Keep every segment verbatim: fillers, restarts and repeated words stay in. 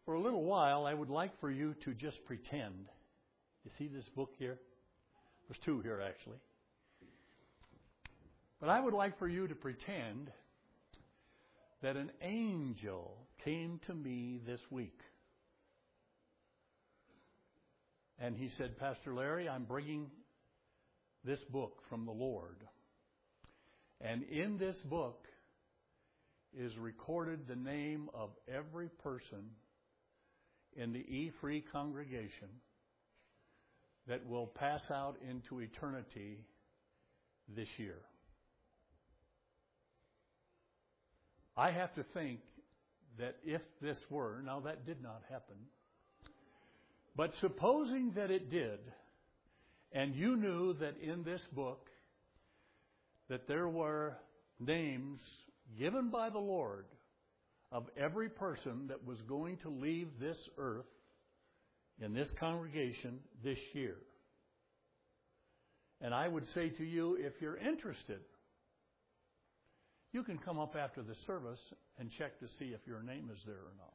For a little while, I would like for you to just pretend. You see this book here? There's two here, actually. But I would like for you to pretend that an angel came to me this week. And he said, Pastor Larry, I'm bringing this book from the Lord. And in this book is recorded the name of every person in the E-Free congregation that will pass out into eternity this year. I have to think that if this were, now that did not happen, but supposing that it did, and you knew that in this book that there were names given by the Lord of every person that was going to leave this earth in this congregation this year. And I would say to you, if you're interested, you can come up after the service and check to see if your name is there or not.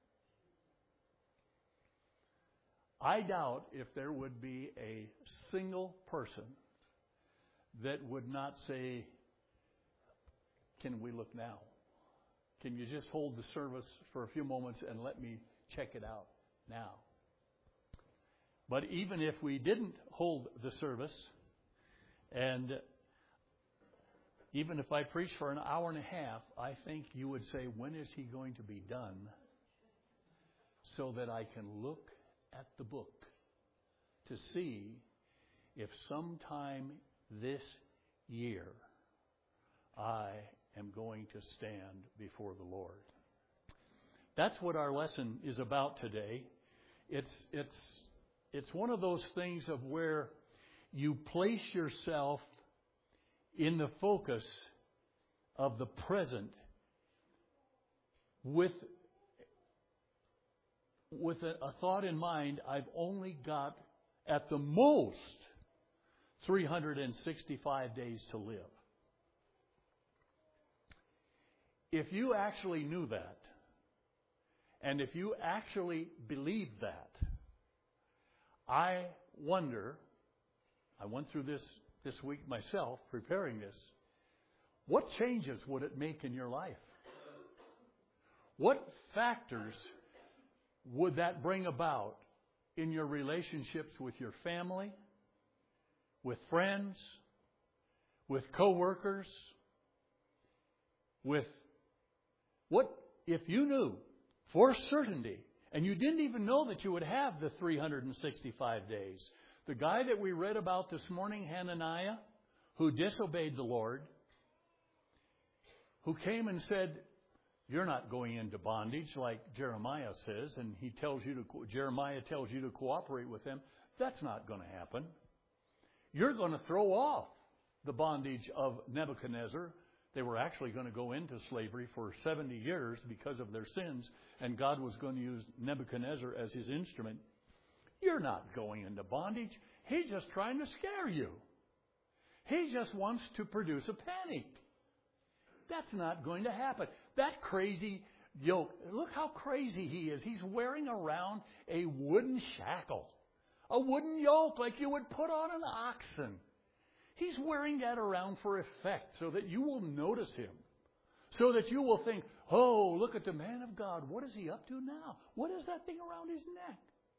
I doubt if there would be a single person that would not say, can we look now? Can you just hold the service for a few moments and let me check it out now? But even if we didn't hold the service, and even if I preached for an hour and a half, I think you would say, when is he going to be done? So that I can look at the book to see if sometime this year I am going to stand before the Lord. That's what our lesson is about today. It's it's it's one of those things of where you place yourself in the focus of the present with with a, a thought in mind. I've only got at the most three hundred sixty-five days to live. If you actually knew that, and if you actually believed that, I wonder, I went through this this week myself, preparing this, what changes would it make in your life? What factors would that bring about in your relationships with your family, with friends, with coworkers, with what if you knew for certainty, and you didn't even know that you would have the three hundred sixty-five days. The guy that we read about this morning, Hananiah, who disobeyed the Lord, who came and said, you're not going into bondage like Jeremiah says, and he tells you to, Jeremiah tells you to cooperate with him. That's not going to happen. You're going to throw off the bondage of Nebuchadnezzar. They were actually going to go into slavery for seventy years because of their sins, and God was going to use Nebuchadnezzar as his instrument. You're not going into bondage. He's just trying to scare you. He just wants to produce a panic. That's not going to happen. That crazy yoke, look how crazy he is. He's wearing around a wooden shackle, a wooden yoke like you would put on an oxen. He's wearing that around for effect so that you will notice him, so that you will think, oh, look at the man of God. What is he up to now? What is that thing around his neck?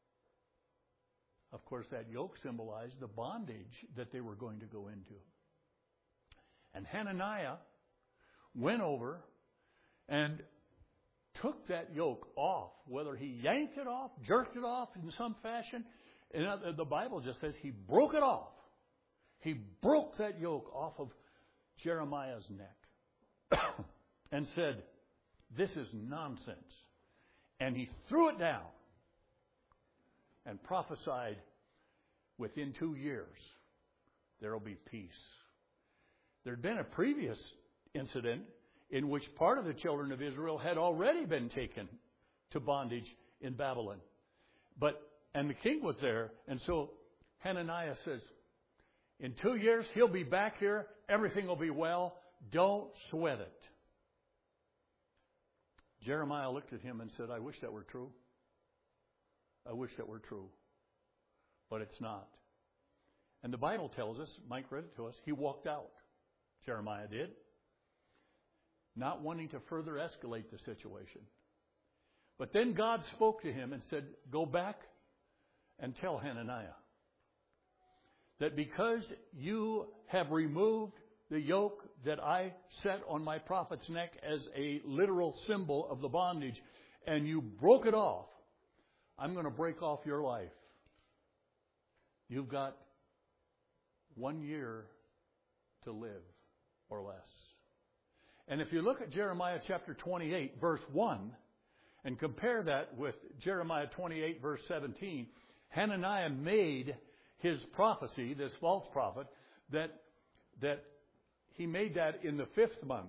Of course, that yoke symbolized the bondage that they were going to go into. And Hananiah went over and took that yoke off, whether he yanked it off, jerked it off in some fashion. And the Bible just says he broke it off. He broke that yoke off of Jeremiah's neck and said, this is nonsense. And he threw it down and prophesied, within two years, there will be peace. There had been a previous incident in which part of the children of Israel had already been taken to bondage in Babylon. But, and the king was there, and so Hananiah says, in two years, he'll be back here, everything will be well, don't sweat it. Jeremiah looked at him and said, I wish that were true. I wish that were true. But it's not. And the Bible tells us, Mike read it to us, he walked out. Jeremiah did. Not wanting to further escalate the situation. But then God spoke to him and said, go back and tell Hananiah that because you have removed the yoke that I set on my prophet's neck as a literal symbol of the bondage, and you broke it off, I'm going to break off your life. You've got one year to live or less. And if you look at Jeremiah chapter twenty-eight, verse one, and compare that with Jeremiah twenty-eight, verse seventeen, Hananiah made his prophecy, this false prophet, that, that he made that in the fifth month.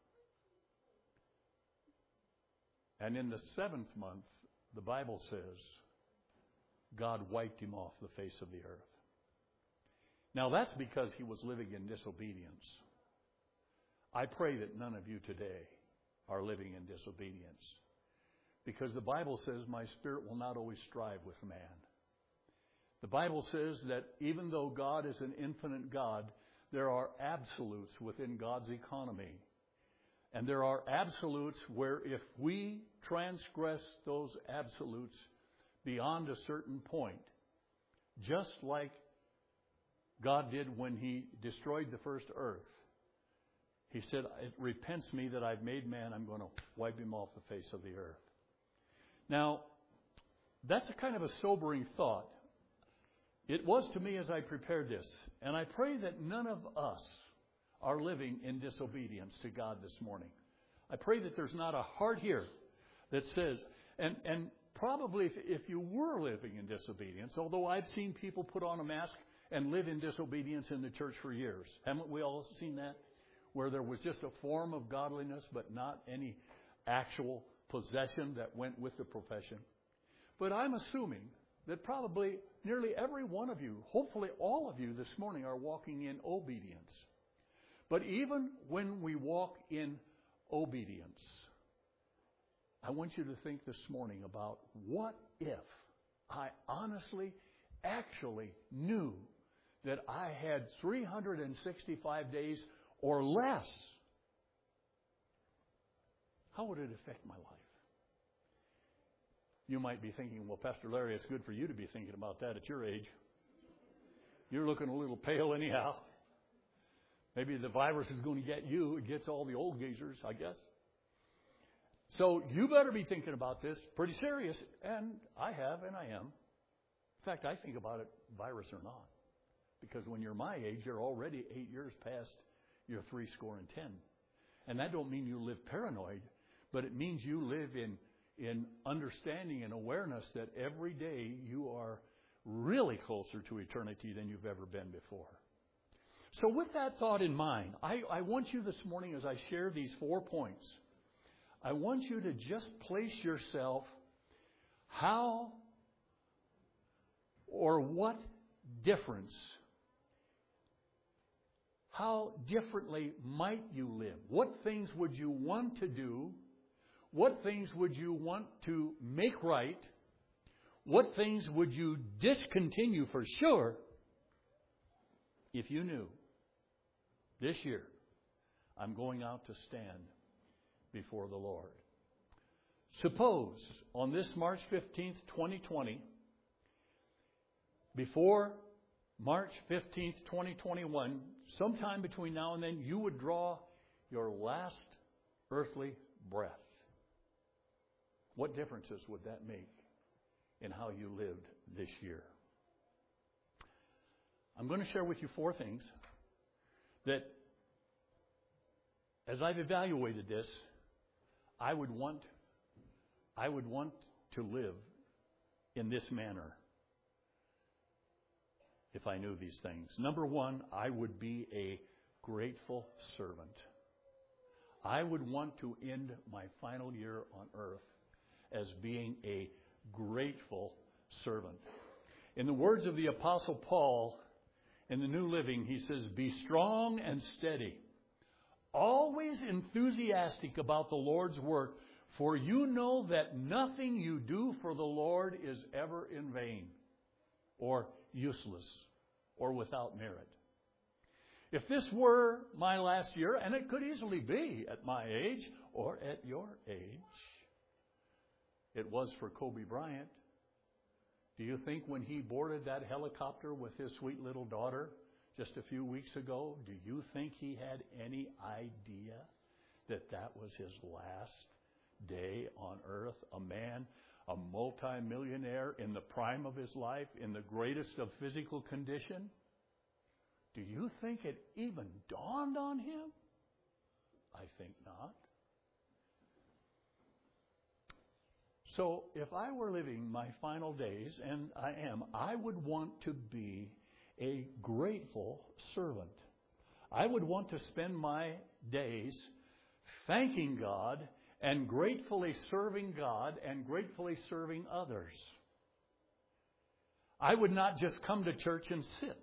And in the seventh month, the Bible says, God wiped him off the face of the earth. Now that's because he was living in disobedience. I pray that none of you today are living in disobedience. Because the Bible says, my spirit will not always strive with man. The Bible says that even though God is an infinite God, there are absolutes within God's economy. And there are absolutes where if we transgress those absolutes beyond a certain point, just like God did when He destroyed the first earth, He said, it repents me that I've made man, I'm going to wipe him off the face of the earth. Now, that's a kind of a sobering thought. It was to me as I prepared this. And I pray that none of us are living in disobedience to God this morning. I pray that there's not a heart here that says, and, and probably if, if you were living in disobedience, although I've seen people put on a mask and live in disobedience in the church for years. Haven't we all seen that? Where there was just a form of godliness but not any actual possession that went with the profession. But I'm assuming that probably nearly every one of you, hopefully all of you this morning, are walking in obedience. But even when we walk in obedience, I want you to think this morning about what if I honestly, actually knew that I had three hundred sixty-five days or less. How would it affect my life? You might be thinking, well, Pastor Larry, it's good for you to be thinking about that at your age. You're looking a little pale anyhow. Maybe the virus is going to get you. It gets all the old geezers, I guess. So you better be thinking about this pretty serious. And I have, and I am. In fact, I think about it, virus or not. Because when you're my age, you're already eight years past your three score and ten. And that don't mean you live paranoid, but it means you live in in understanding and awareness that every day you are really closer to eternity than you've ever been before. So with that thought in mind, I, I want you this morning, as I share these four points, I want you to just place yourself how or what difference, how differently might you live? What things would you want to do? What things would you want to make right? What things would you discontinue for sure if you knew this year I'm going out to stand before the Lord? Suppose on this March fifteenth, twenty twenty, before March fifteenth, twenty twenty-one, sometime between now and then, you would draw your last earthly breath. What differences would that make in how you lived this year? I'm going to share with you four things that, as I've evaluated this, I would want, I would want to live in this manner if I knew these things. Number one, I would be a grateful servant. I would want to end my final year on earth as being a grateful servant. In the words of the Apostle Paul in the New Living, he says, be strong and steady, always enthusiastic about the Lord's work, For you know that nothing you do for the Lord is ever in vain, or useless, or without merit. If this were my last year, and it could easily be at my age or at your age, it was for Kobe Bryant. Do you think when he boarded that helicopter with his sweet little daughter just a few weeks ago, do you think he had any idea that that was his last day on earth? A man, a multimillionaire in the prime of his life, in the greatest of physical condition? Do you think it even dawned on him? I think not. So if I were living my final days, and I am, I would want to be a grateful servant. I would want to spend my days thanking God and gratefully serving God and gratefully serving others. I would not just come to church and sit.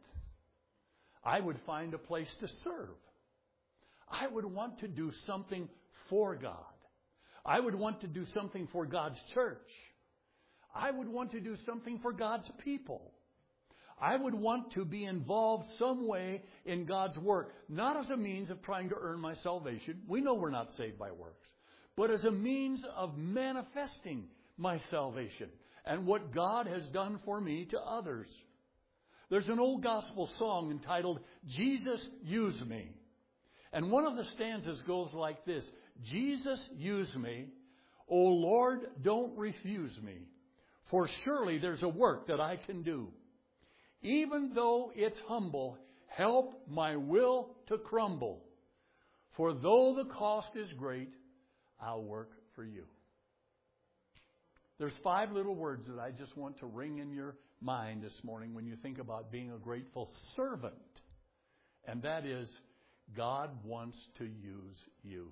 I would find a place to serve. I would want to do something for God. I would want to do something for God's church. I would want to do something for God's people. I would want to be involved some way in God's work, not as a means of trying to earn my salvation. We know we're not saved by works, but as a means of manifesting my salvation and what God has done for me to others. There's an old gospel song entitled, Jesus Use Me. And one of the stanzas goes like this: Jesus, use me. O Lord, don't refuse me. For surely there's a work that I can do. Even though it's humble, help my will to crumble. For though the cost is great, I'll work for you. There's five little words that I just want to ring in your mind this morning when you think about being a grateful servant. And that is, God wants to use you.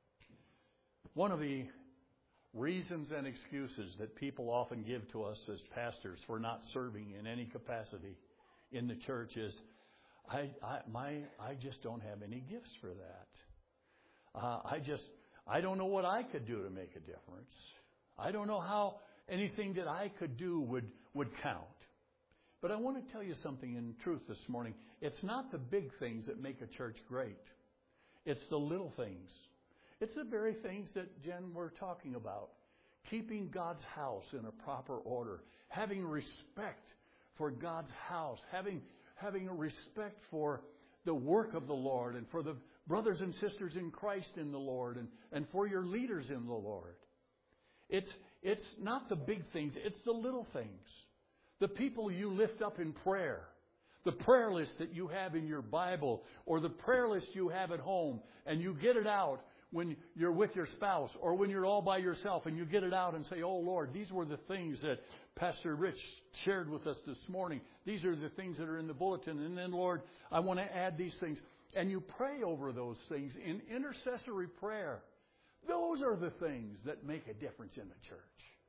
One of the reasons and excuses that people often give to us as pastors for not serving in any capacity in the church is, I, I, my, I just don't have any gifts for that. Uh, I just, I don't know what I could do to make a difference. I don't know how anything that I could do would, would count. But I want to tell you something in truth this morning. It's not the big things that make a church great. It's the little things. It's the very things that, Jen, we're talking about. Keeping God's house in a proper order. Having respect for God's house. Having, having a respect for the work of the Lord and for the brothers and sisters in Christ in the Lord and, and for your leaders in the Lord. It's, it's not the big things. It's the little things. The people you lift up in prayer. The prayer list that you have in your Bible or the prayer list you have at home, and you get it out when you're with your spouse or when you're all by yourself, and you get it out and say, oh Lord, these were the things that Pastor Rich shared with us this morning. These are the things that are in the bulletin. And then, Lord, I want to add these things. And you pray over those things in intercessory prayer. Those are the things that make a difference in the church.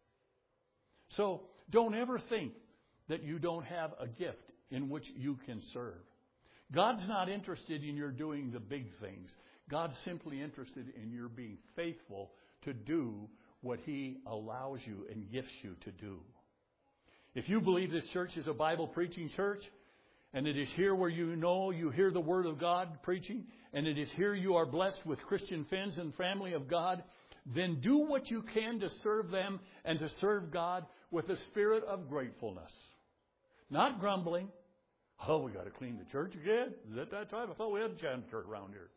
So don't ever think that you don't have a gift in which you can serve. God's not interested in your doing the big things. God's simply interested in your being faithful to do what He allows you and gifts you to do. If you believe this church is a Bible preaching church, and it is here where you know you hear the Word of God preaching, and it is here you are blessed with Christian friends and family of God, then do what you can to serve them and to serve God with a spirit of gratefulness. Not grumbling. Oh, we got to clean the church again? Is that that time? I thought we had a janitor around here.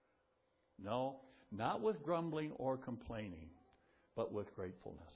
No, not with grumbling or complaining, but with gratefulness.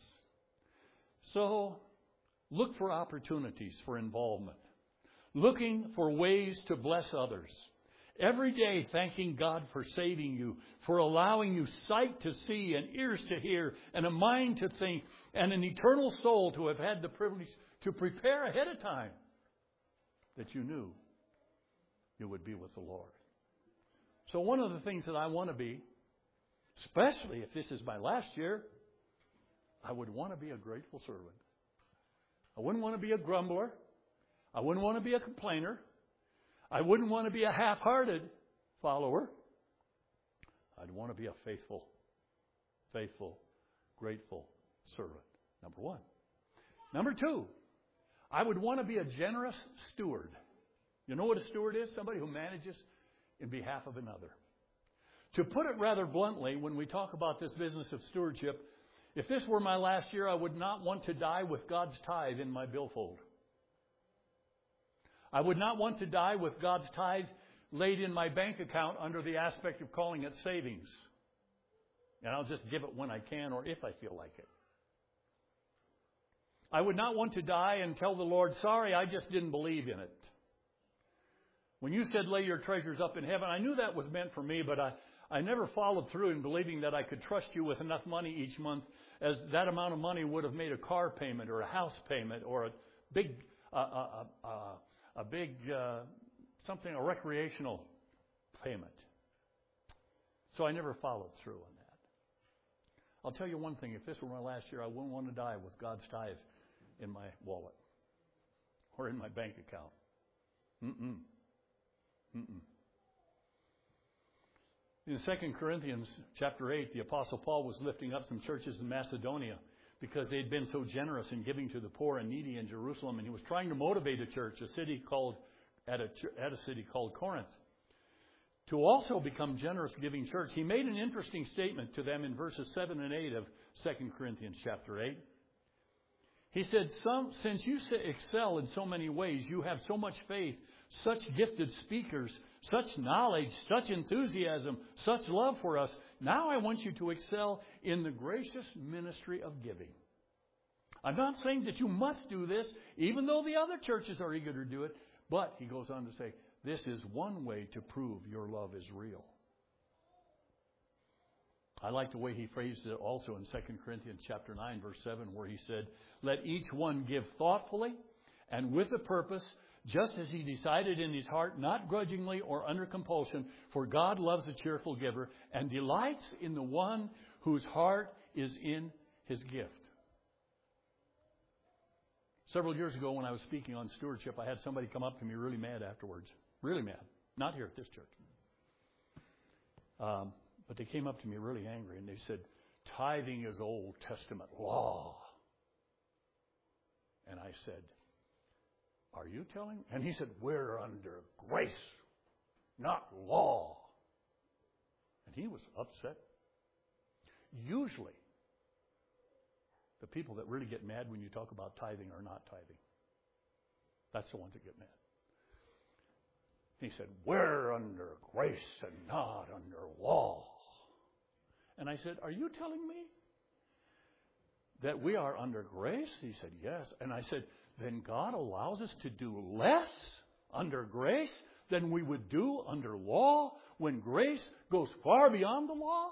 So, look for opportunities for involvement. Looking for ways to bless others. Every day thanking God for saving you, for allowing you sight to see and ears to hear and a mind to think and an eternal soul to have had the privilege to prepare ahead of time that you knew you would be with the Lord. So one of the things that I want to be, especially if this is my last year, I would want to be a grateful servant. I wouldn't want to be a grumbler. I wouldn't want to be a complainer. I wouldn't want to be a half-hearted follower. I'd want to be a faithful, faithful grateful servant. Number one. Number two, I would want to be a generous steward. You know what a steward is? Somebody who manages in behalf of another. To put it rather bluntly, when we talk about this business of stewardship, if this were my last year, I would not want to die with God's tithe in my billfold. I would not want to die with God's tithe laid in my bank account under the aspect of calling it savings. And I'll just give it when I can or if I feel like it. I would not want to die and tell the Lord, sorry, I just didn't believe in it. When you said lay your treasures up in heaven, I knew that was meant for me, but I, I never followed through in believing that I could trust you with enough money each month, as that amount of money would have made a car payment or a house payment or a big, uh, uh, uh, uh, a big uh, something, a recreational payment. So I never followed through on that. I'll tell you one thing, if this were my last year, I wouldn't want to die with God's tithe in my wallet or in my bank account. Mm-mm. Mm-mm. In Second Corinthians chapter eight, the Apostle Paul was lifting up some churches in Macedonia because they'd been so generous in giving to the poor and needy in Jerusalem, and he was trying to motivate a church, a city called at a, at a city called Corinth, to also become generous giving church. He made an interesting statement to them in verses seven and eight of Second Corinthians chapter eight. He said, Some, since you excel in so many ways, you have so much faith, such gifted speakers, such knowledge, such enthusiasm, such love for us. Now I want you to excel in the gracious ministry of giving. I'm not saying that you must do this, even though the other churches are eager to do it. But, he goes on to say, this is one way to prove your love is real. I like the way he phrased it also in Second Corinthians chapter nine, verse seven, where he said, let each one give thoughtfully and with a purpose, just as he decided in his heart, not grudgingly or under compulsion, for God loves a cheerful giver and delights in the one whose heart is in his gift. Several years ago when I was speaking on stewardship, I had somebody come up to me really mad afterwards. Really mad. Not here at this church. Um, but they came up to me really angry and they said, tithing is Old Testament law. And I said, are you telling me? And he said, we're under grace, not law. And he was upset. Usually, the people that really get mad when you talk about tithing are not tithing. That's the ones that get mad. He said, we're under grace and not under law. And I said, are you telling me that we are under grace? He said, yes. And I said, then God allows us to do less under grace than we would do under law when grace goes far beyond the law?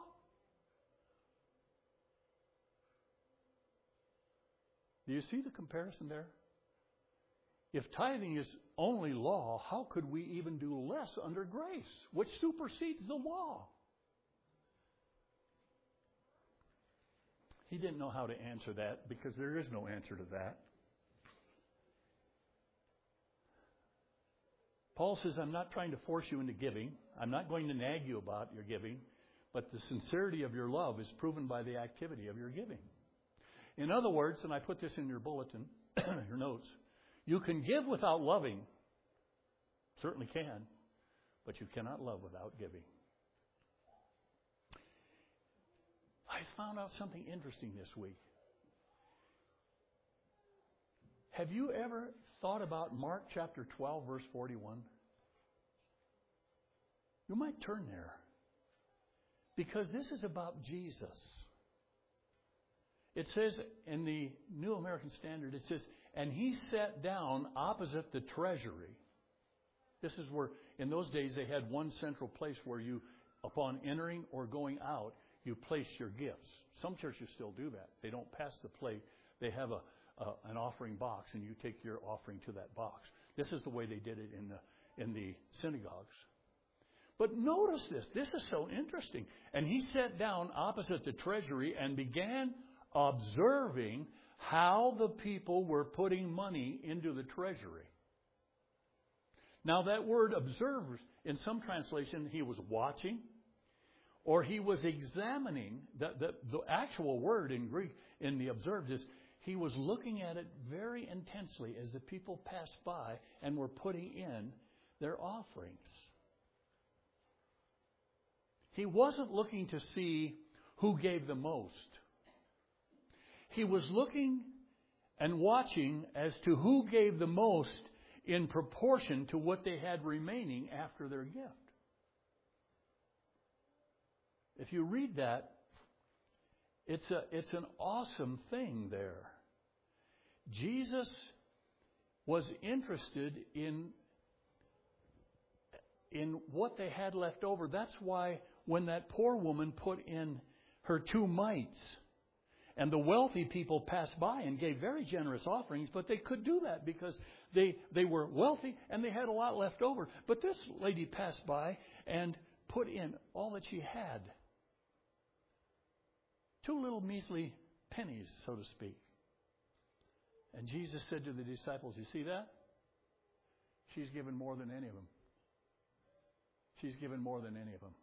Do you see the comparison there? If tithing is only law, how could we even do less under grace, which supersedes the law? He didn't know how to answer that because there is no answer to that. Paul says, I'm not trying to force you into giving. I'm not going to nag you about your giving, but the sincerity of your love is proven by the activity of your giving. In other words, and I put this in your bulletin, your notes, you can give without loving. Certainly can, but you cannot love without giving. I found out something interesting this week. Have you ever thought about Mark chapter twelve, verse forty-one? You might turn there, because this is about Jesus. It says in the New American Standard, it says, and he sat down opposite the treasury. This is where, in those days, they had one central place where you, upon entering or going out, you place your gifts. Some churches still do that. They don't pass the plate. They have a, a an offering box, and you take your offering to that box. This is the way they did it in the in the synagogues. But notice this. This is so interesting. And he sat down opposite the treasury and began observing how the people were putting money into the treasury. Now that word observe, in some translation, he was watching, or he was examining, the, the, the actual word in Greek in the observed is, he was looking at it very intensely as the people passed by and were putting in their offerings. He wasn't looking to see who gave the most. He was looking and watching as to who gave the most in proportion to what they had remaining after their gift. If you read that, it's a it's an awesome thing there. Jesus was interested in in what they had left over. That's why when that poor woman put in her two mites, and the wealthy people passed by and gave very generous offerings, but they could do that because they they were wealthy and they had a lot left over. But this lady passed by and put in all that she had. Two little measly pennies, so to speak. And Jesus said to the disciples, you see that? She's given more than any of them. She's given more than any of them.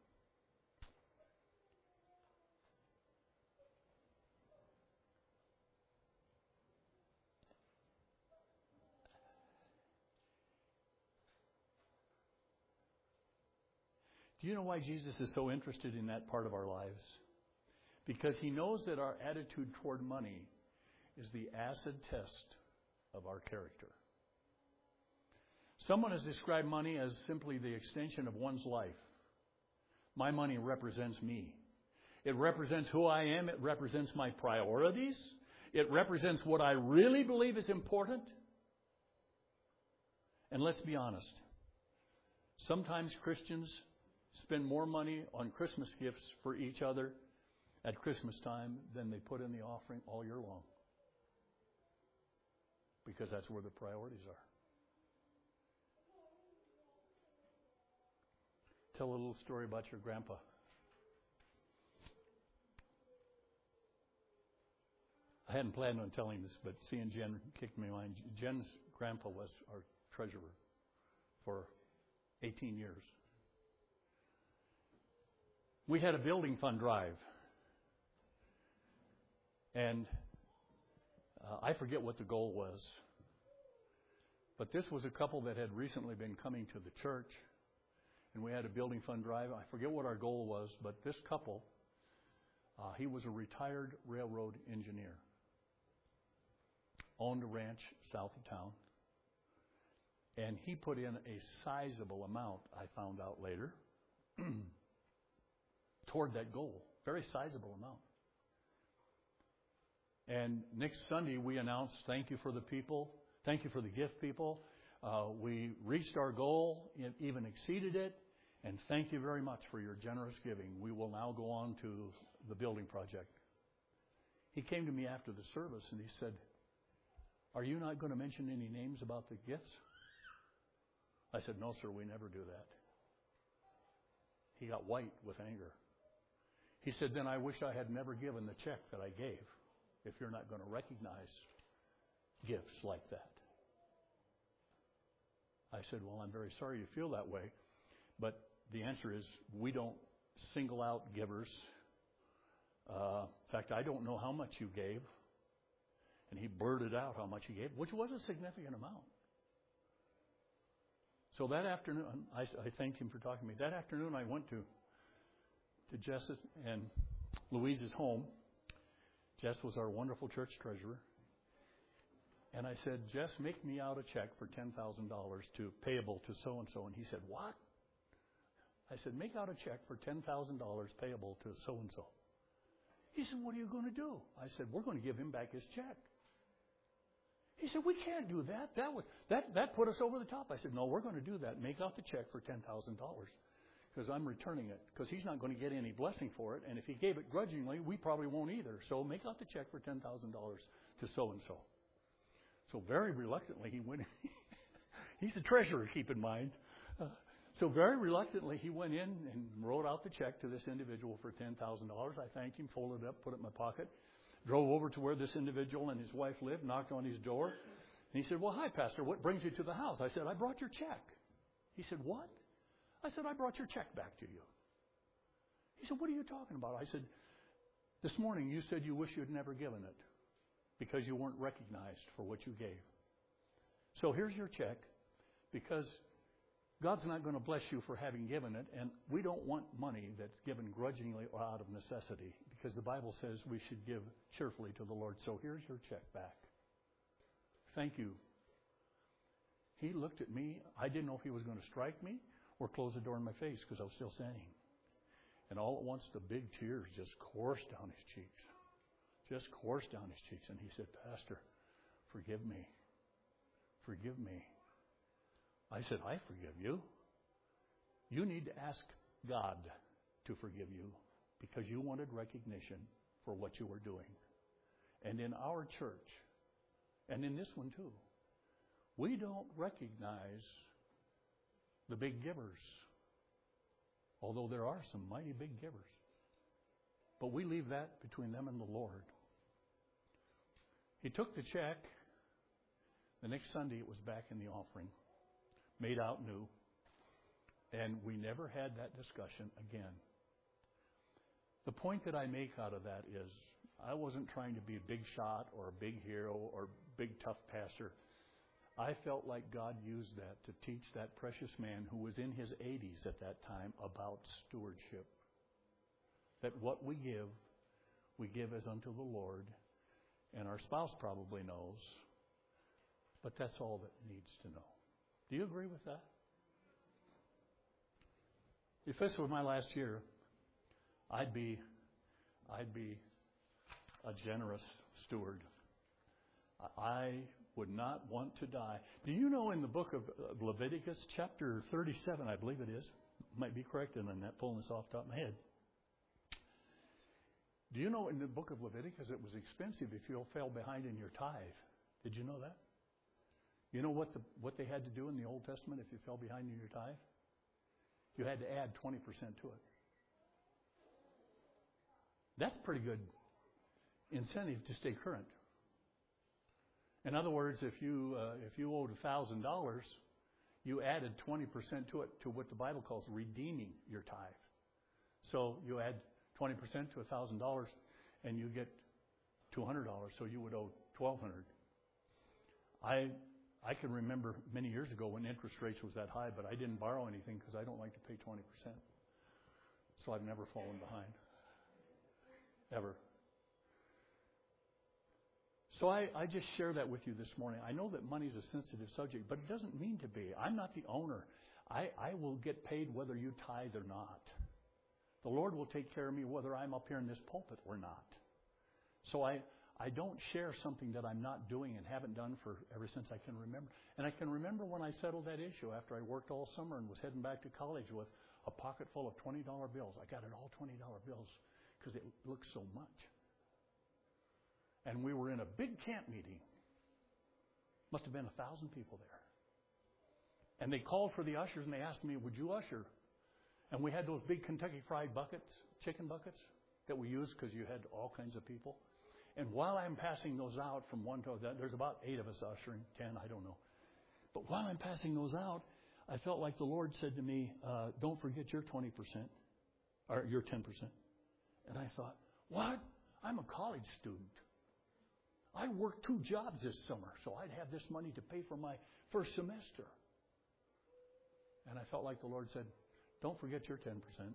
Do you know why Jesus is so interested in that part of our lives? Because he knows that our attitude toward money is the acid test of our character. Someone has described money as simply the extension of one's life. My money represents me. It represents who I am. It represents my priorities. It represents what I really believe is important. And let's be honest. Sometimes Christians spend more money on Christmas gifts for each other at Christmas time than they put in the offering all year long. Because that's where the priorities are. Tell a little story about your grandpa. I hadn't planned on telling this, but seeing Jen kicked me in mind. Jen's grandpa was our treasurer for eighteen years. We had a building fund drive. And uh, I forget what the goal was. But this was a couple that had recently been coming to the church. And we had a building fund drive. I forget what our goal was, but this couple, uh, he was a retired railroad engineer. Owned a ranch south of town. And he put in a sizable amount, I found out later, toward that goal. Very sizable amount. And next Sunday we announced, thank you for the people. Thank you for the gift, people. Uh, we reached our goal, even exceeded it. And thank you very much for your generous giving. We will now go on to the building project. He came to me after the service and he said, are you not going to mention any names about the gifts? I said, no, sir, we never do that. He got white with anger. He said, then I wish I had never given the check that I gave if you're not going to recognize gifts like that. I said, well, I'm very sorry you feel that way, but the answer is we don't single out givers. Uh, in fact, I don't know how much you gave. And he blurted out how much he gave, which was a significant amount. So that afternoon, I, I thanked him for talking to me. That afternoon, I went to to Jess and Louise's home. Jess was our wonderful church treasurer. And I said, Jess, make me out a check for ten thousand dollars to payable to so-and-so. And he said, what? I said, make out a check for ten thousand dollars payable to so-and-so. He said, what are you going to do? I said, we're going to give him back his check. He said, we can't do that. That would, that, that put us over the top. I said, no, we're going to do that. Make out the check for ten thousand dollars. Because I'm returning it. Because he's not going to get any blessing for it. And if he gave it grudgingly, we probably won't either. So make out the check for ten thousand dollars to so-and-so. So very reluctantly, he went in. He's the treasurer, keep in mind. Uh, so very reluctantly, he went in and wrote out the check to this individual for ten thousand dollars. I thanked him, folded it up, put it in my pocket, drove over to where this individual and his wife lived, knocked on his door. And he said, well, hi, Pastor, what brings you to the house? I said, I brought your check. He said, what? I said, I brought your check back to you. He said, what are you talking about? I said, this morning you said you wish you had never given it because you weren't recognized for what you gave. So here's your check, because God's not going to bless you for having given it, and we don't want money that's given grudgingly or out of necessity, because the Bible says we should give cheerfully to the Lord. So here's your check back. Thank you. He looked at me. I didn't know if he was going to strike me or close the door in my face because I was still standing. And all at once, the big tears just coursed down his cheeks. Just coursed down his cheeks. And he said, Pastor, forgive me. Forgive me. I said, I forgive you. You need to ask God to forgive you because you wanted recognition for what you were doing. And in our church, and in this one too, we don't recognize the big givers, although there are some mighty big givers. But we leave that between them and the Lord. He took the check. The next Sunday it was back in the offering, made out new. And we never had that discussion again. The point that I make out of that is I wasn't trying to be a big shot or a big hero or big tough pastor. I felt like God used that to teach that precious man who was in his eighties at that time about stewardship. That what we give, we give as unto the Lord. And our spouse probably knows. But that's all that needs to know. Do you agree with that? If this were my last year, I'd be, I'd be a generous steward. I would not want to die. Do you know in the book of Leviticus, chapter thirty-seven, I believe it is, might be corrected on that, pulling this off the top of my head. Do you know in the book of Leviticus it was expensive if you fell behind in your tithe? Did you know that? You know what the what they had to do in the Old Testament if you fell behind in your tithe? You had to add twenty percent to it. That's pretty good incentive to stay current. In other words, if you uh, if you owed one thousand dollars, you added twenty percent to it, to what the Bible calls redeeming your tithe. So you add twenty percent to one thousand dollars, and you get two hundred dollars, so you would owe twelve hundred dollars. I I can remember many years ago when interest rates was that high, but I didn't borrow anything because I don't like to pay twenty percent. So I've never fallen behind. Ever. So I, I just share that with you this morning. I know that money is a sensitive subject, but it doesn't mean to be. I'm not the owner. I, I will get paid whether you tithe or not. The Lord will take care of me whether I'm up here in this pulpit or not. So I, I don't share something that I'm not doing and haven't done for ever since I can remember. And I can remember when I settled that issue after I worked all summer and was heading back to college with a pocket full of twenty dollar bills. I got it all twenty dollar bills because it looked so much. And we were in a big camp meeting. Must have been a thousand people there. And they called for the ushers and they asked me, would you usher? And we had those big Kentucky Fried buckets, chicken buckets, that we used because you had all kinds of people. And while I'm passing those out from one to another, there's about eight of us ushering, ten, I don't know. But while I'm passing those out, I felt like the Lord said to me, uh, don't forget your twenty percent, or your ten percent. And I thought, what? I'm a college student. I worked two jobs this summer, so I'd have this money to pay for my first semester. And I felt like the Lord said, don't forget your ten percent.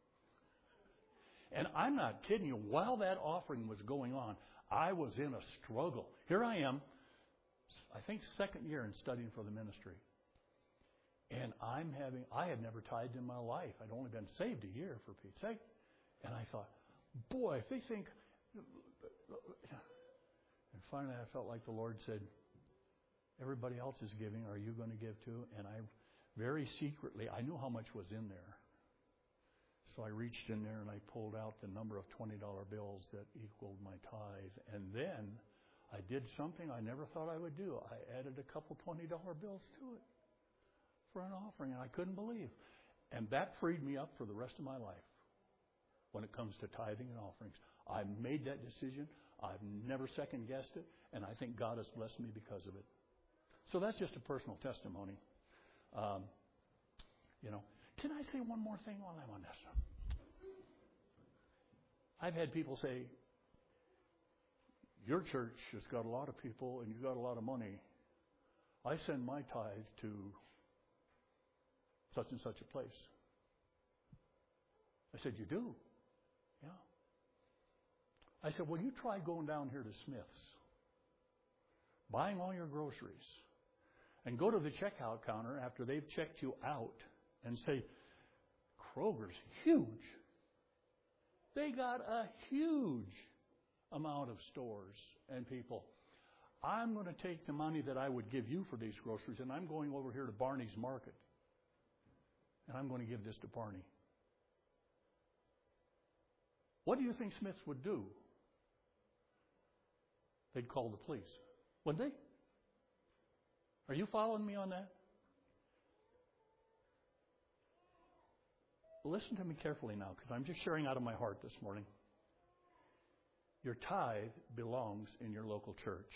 And I'm not kidding you. While that offering was going on, I was in a struggle. Here I am, I think second year in studying for the ministry. And I'm having, I had never tithed in my life. I'd only been saved a year, for Pete's sake. And I thought, boy, if they think... And finally I felt like the Lord said, everybody else is giving. Are you going to give too? And I very secretly, I knew how much was in there. So I reached in there and I pulled out the number of twenty dollar bills that equaled my tithe. And then I did something I never thought I would do. I added a couple twenty dollar bills to it for an offering. And I couldn't believe. And that freed me up for the rest of my life when it comes to tithing and offerings. I made that decision. I've never second guessed it. And I think God has blessed me because of it. So that's just a personal testimony. Um, you know, can I say one more thing while I'm on this? I've had people say, your church has got a lot of people and you've got a lot of money. I send my tithe to such and such a place. I said, you do? Yeah. I said, well, you try going down here to Smith's, buying all your groceries, and go to the checkout counter after they've checked you out and say, Kroger's huge. They got a huge amount of stores and people. I'm going to take the money that I would give you for these groceries, and I'm going over here to Barney's Market, and I'm going to give this to Barney. What do you think Smiths would do? They'd call the police, wouldn't they? Are you following me on that? Listen to me carefully now, because I'm just sharing out of my heart this morning. Your tithe belongs in your local church.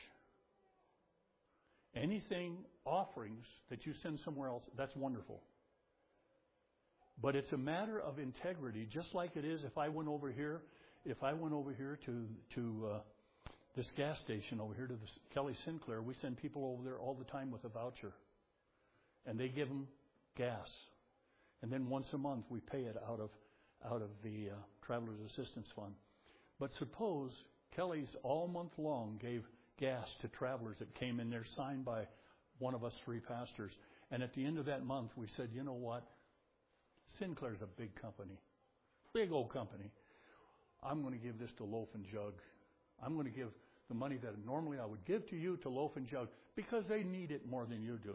Anything, offerings that you send somewhere else, that's wonderful. But it's a matter of integrity, just like it is if I went over here, if I went over here to to uh, this gas station over here to the Kelly Sinclair, we send people over there all the time with a voucher, and they give them gas, and then once a month we pay it out of out of the uh, Travelers Assistance Fund. But suppose Kelly's all month long gave gas to travelers that came in there, signed by one of us three pastors, and at the end of that month we said, you know what? Sinclair's a big company, big old company. I'm going to give this to Loaf and Jug. I'm going to give the money that normally I would give to you to Loaf and Jug because they need it more than you do.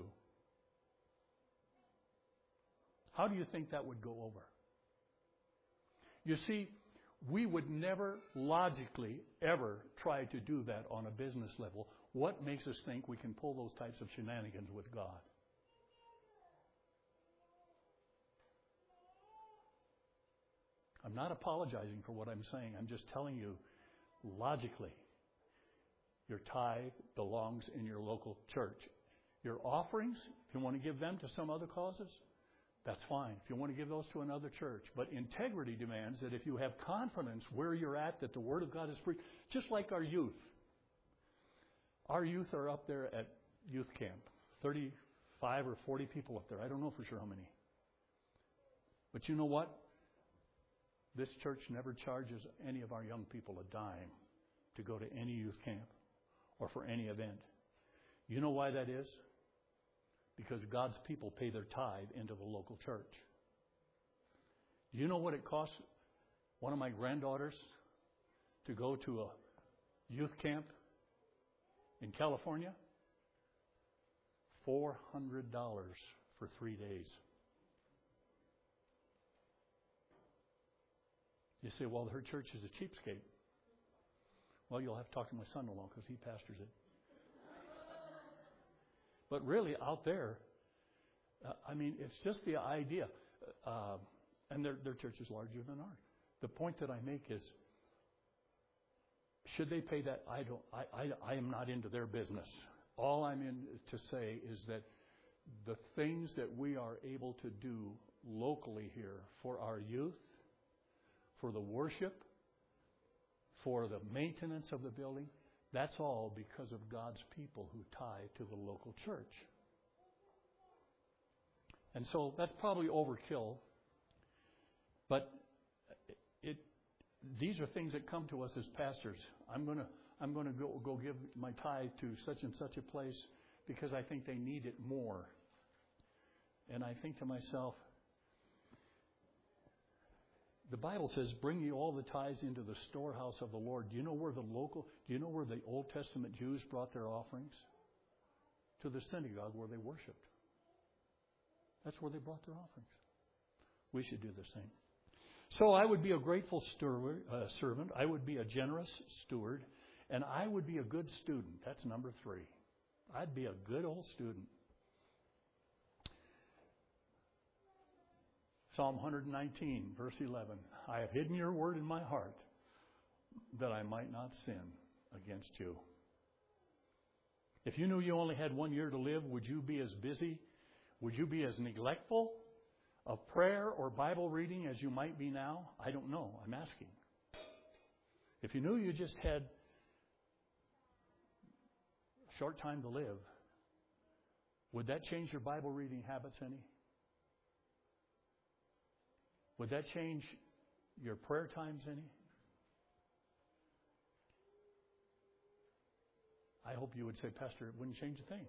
How do you think that would go over? You see, we would never logically ever try to do that on a business level. What makes us think we can pull those types of shenanigans with God? I'm not apologizing for what I'm saying. I'm just telling you, logically, your tithe belongs in your local church. Your offerings, if you want to give them to some other causes, that's fine. If you want to give those to another church. But integrity demands that if you have confidence where you're at, that the Word of God is preached, just like our youth. Our youth are up there at youth camp, thirty-five or forty people up there. I don't know for sure how many. But you know what? This church never charges any of our young people a dime to go to any youth camp or for any event. You know why that is? Because God's people pay their tithe into the local church. Do you know what it costs one of my granddaughters to go to a youth camp in California? four hundred dollars for three days. You say, well, her church is a cheapskate. Well, you'll have to talk to my son-in-law because he pastors it. But really, out there, uh, I mean, it's just the idea. Uh, and their, their church is larger than ours. The point that I make is, should they pay that? I don't. I, I, I am not into their business. All I'm in to say is that the things that we are able to do locally here for our youth, for the worship, for the maintenance of the building, that's all because of God's people who tie to the local church. And so that's probably overkill, but it, these are things that come to us as pastors. I'm going to I'm going to go, go give my tithe to such and such a place because I think they need it more. And I think to myself, the Bible says, bring ye all the tithes into the storehouse of the Lord. Do you know where the local, do you know where the Old Testament Jews brought their offerings? To the synagogue where they worshiped. That's where they brought their offerings. We should do the same. So I would be a grateful steward, uh, servant. I would be a generous steward. And I would be a good student. That's number three. I'd be a good old student. Psalm one nineteen, verse eleven. I have hidden your word in my heart that I might not sin against you. If you knew you only had one year to live, would you be as busy? Would you be as neglectful of prayer or Bible reading as you might be now? I don't know. I'm asking. If you knew you just had a short time to live, would that change your Bible reading habits any? Would that change your prayer times any? I hope you would say, Pastor, it wouldn't change a thing.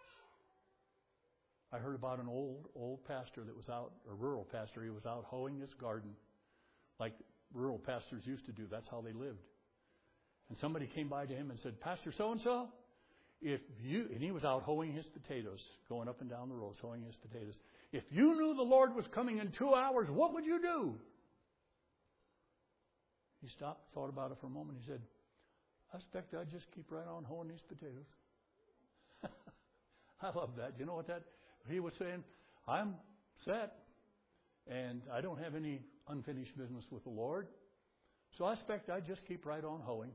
I heard about an old, old pastor that was out, a rural pastor. He was out hoeing his garden like rural pastors used to do. That's how they lived. And somebody came by to him and said, Pastor so-and-so, if you, and he was out hoeing his potatoes, going up and down the rows, hoeing his potatoes. If you knew the Lord was coming in two hours, what would you do? He stopped, thought about it for a moment. He said, I expect I'd just keep right on hoeing these potatoes. I love that. You know what that, he was saying? I'm set, and I don't have any unfinished business with the Lord, so I expect I'd just keep right on hoeing.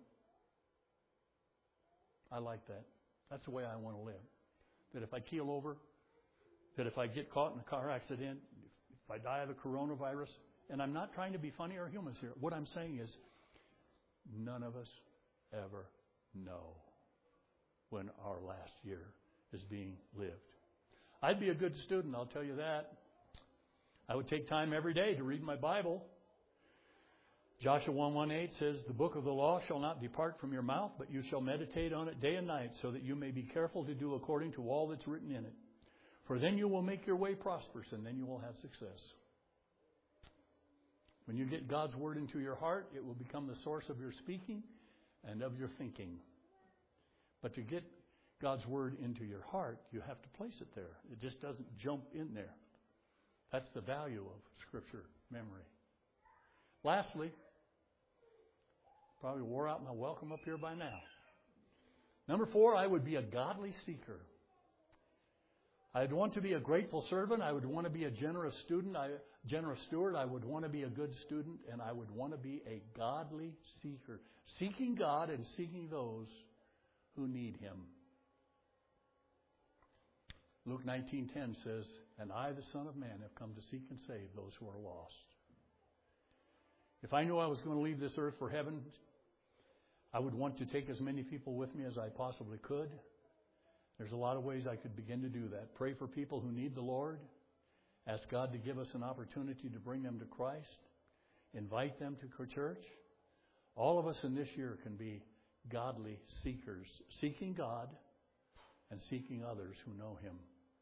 I like that. That's the way I want to live. That if I keel over, that if I get caught in a car accident, if I die of the coronavirus, and I'm not trying to be funny or humorous here. What I'm saying is, none of us ever know when our last year is being lived. I'd be a good student, I'll tell you that. I would take time every day to read my Bible. Joshua one one eight says, the book of the law shall not depart from your mouth, but you shall meditate on it day and night, so that you may be careful to do according to all that's written in it. For then you will make your way prosperous, and then you will have success. When you get God's word into your heart, it will become the source of your speaking and of your thinking. But to get God's word into your heart, you have to place it there. It just doesn't jump in there. That's the value of Scripture memory. Lastly, probably wore out my welcome up here by now. Number four, I would be a godly seeker. I'd want to be a grateful servant. I would want to be a generous student, I, generous steward. I would want to be a good student, and I would want to be a godly seeker, seeking God and seeking those who need Him. Luke nineteen ten says, and I, the Son of Man, have come to seek and save those who are lost. If I knew I was going to leave this earth for heaven, I would want to take as many people with me as I possibly could. There's a lot of ways I could begin to do that. Pray for people who need the Lord. Ask God to give us an opportunity to bring them to Christ. Invite them to church. All of us in this year can be godly seekers, seeking God and seeking others who know Him.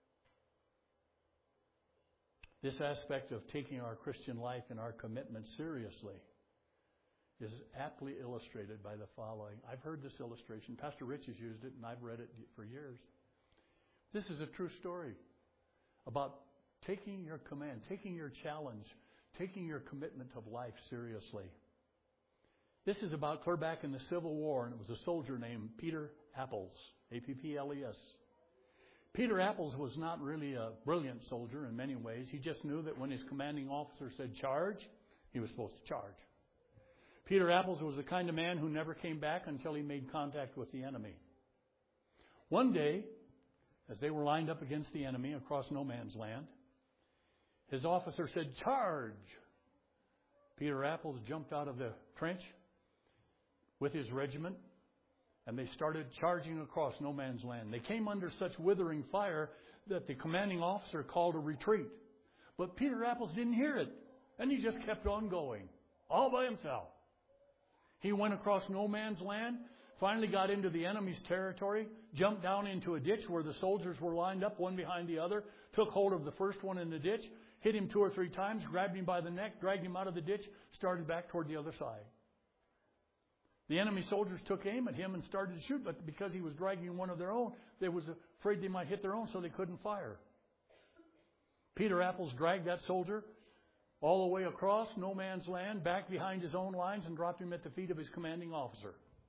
This aspect of taking our Christian life and our commitment seriously is aptly illustrated by the following. I've heard this illustration. Pastor Rich has used it, and I've read it for years. This is a true story about taking your command, taking your challenge, taking your commitment of life seriously. This is about clear back in the Civil War, and it was a soldier named Peter Apples, A P P L E S. Peter Apples was not really a brilliant soldier in many ways. He just knew that when his commanding officer said charge, he was supposed to charge. Peter Apples was the kind of man who never came back until he made contact with the enemy. One day, as they were lined up against the enemy across no man's land, his officer said, charge! Peter Apples jumped out of the trench with his regiment, and they started charging across no man's land. They came under such withering fire that the commanding officer called a retreat. But Peter Apples didn't hear it, and he just kept on going, all by himself. He went across no man's land, finally got into the enemy's territory, jumped down into a ditch where the soldiers were lined up one behind the other, took hold of the first one in the ditch, hit him two or three times, grabbed him by the neck, dragged him out of the ditch, started back toward the other side. The enemy soldiers took aim at him and started to shoot, but because he was dragging one of their own, they was afraid they might hit their own, so they couldn't fire. Peter Apples dragged that soldier all the way across no man's land, back behind his own lines, and dropped him at the feet of his commanding officer.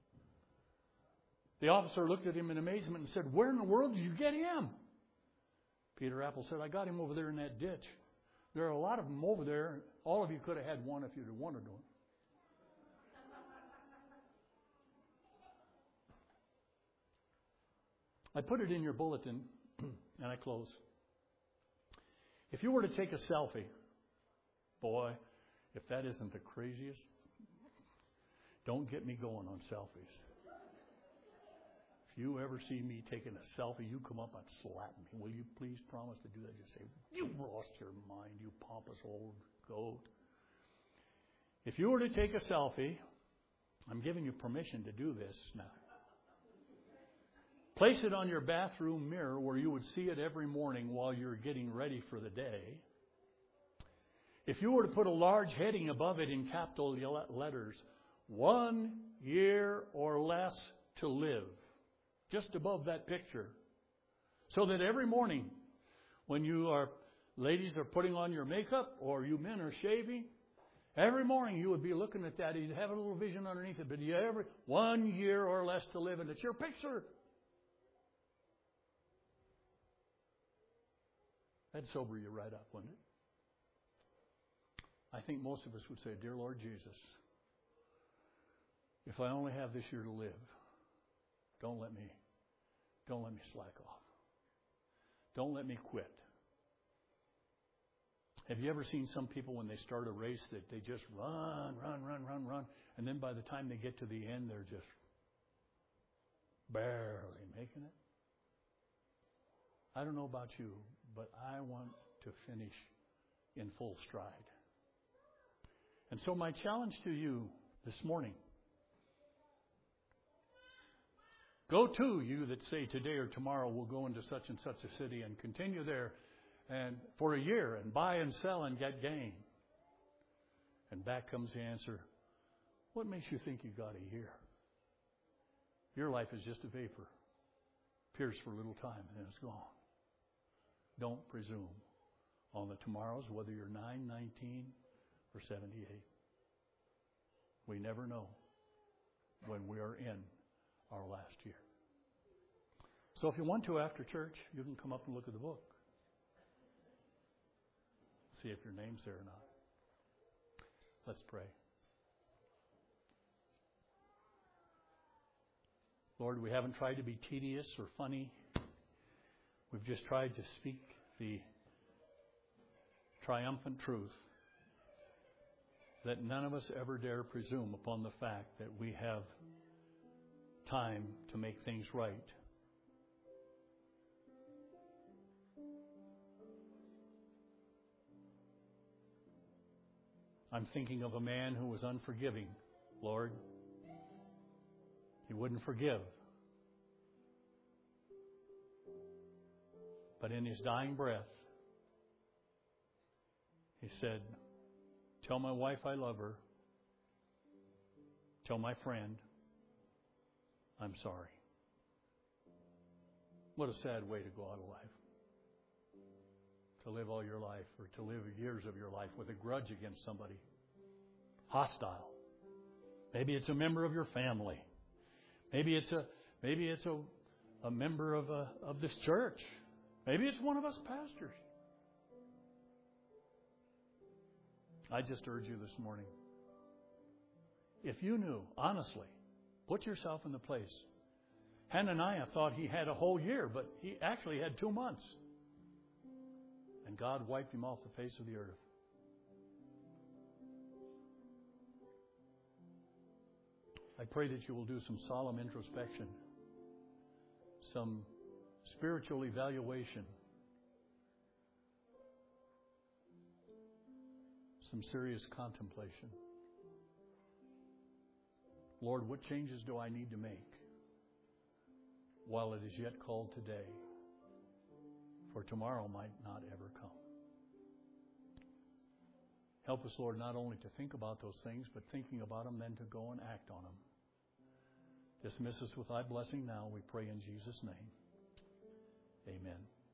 The officer looked at him in amazement and said, where in the world did you get him? Peter Apples said, I got him over there in that ditch. There are a lot of them over there. All of you could have had one if you'd have wanted one. I put it in your bulletin, and I close. If you were to take a selfie, boy, if that isn't the craziest. Don't get me going on selfies. If you ever see me taking a selfie, you come up and slap me. Will you please promise to do that? Just say, you lost your mind, you pompous old goat. If you were to take a selfie, I'm giving you permission to do this now. Place it on your bathroom mirror where you would see it every morning while you're getting ready for the day. If you were to put a large heading above it in capital letters, one year or less to live, just above that picture, so that every morning when you are, ladies are putting on your makeup or you men are shaving, every morning you would be looking at that. You'd have a little vision underneath it, but you ever, one year or less to live, and it's your picture. That'd sober you right up, wouldn't it? I think most of us would say, Dear Lord Jesus, if I only have this year to live, don't let me, don't let me slack off. Don't let me quit. Have you ever seen some people when they start a race that they just run, run, run, run, run, and then by the time they get to the end, they're just barely making it? I don't know about you, but I want to finish in full stride. And so my challenge to you this morning, go to, you that say today or tomorrow we'll go into such and such a city and continue there and for a year and buy and sell and get gain. And back comes the answer, what makes you think you got a year? Your life is just a vapor. Appears for a little time and then it's gone. Don't presume on the tomorrows, whether you're nine, nineteen, or seventy-eight. We never know when we are in our last year. So if you want to after church, you can come up and look at the book. See if your name's there or not. Let's pray. Lord, we haven't tried to be tedious or funny. We've just tried to speak the triumphant truth that none of us ever dare presume upon the fact that we have time to make things right. I'm thinking of a man who was unforgiving, Lord. He wouldn't forgive. But in his dying breath, he said, tell my wife I love her. Tell my friend I'm sorry. What a sad way to go out of life. To live all your life or to live years of your life with a grudge against somebody. Hostile. Maybe it's a member of your family. Maybe it's a maybe it's a, a member of a, of this church. Maybe it's one of us pastors. I just urge you this morning, if you knew, honestly, put yourself in the place. Hananiah thought he had a whole year, but he actually had two months. And God wiped him off the face of the earth. I pray that you will do some solemn introspection, some spiritual evaluation, some serious contemplation. Lord, what changes do I need to make while it is yet called today? For tomorrow might not ever come. Help us, Lord, not only to think about those things, but thinking about them, then to go and act on them. Dismiss us with thy blessing now, we pray in Jesus' name. Amen.